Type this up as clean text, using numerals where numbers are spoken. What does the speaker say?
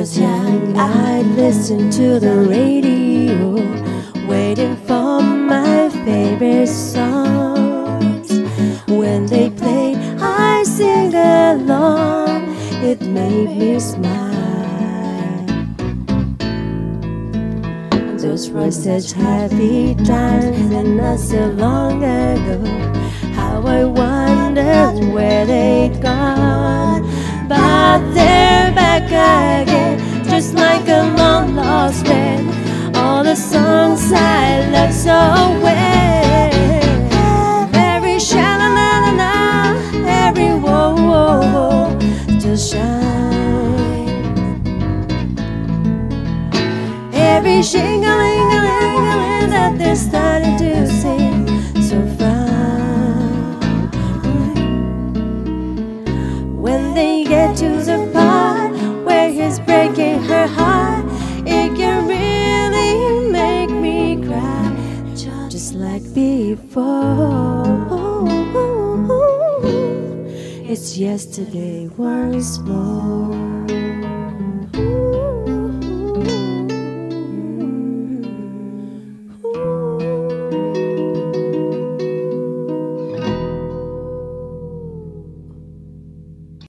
was young, I'd listen to the radio, waiting for my favorite songs. When they played, I sing along, it made me smile. Those were such happy times and not so long ago. How I wondered where they'd gone, but they're back again, just like a long lost friend. All the songs I love so well, every sha-la-la-la-la, every whoa-whoa-whoa just shine, every shing-a-ling-a-ling-a-ling that they're starting to sing so fine. When they get to the part where he's breaking her heart, it can really make me cry, just like before. It's yesterday once more.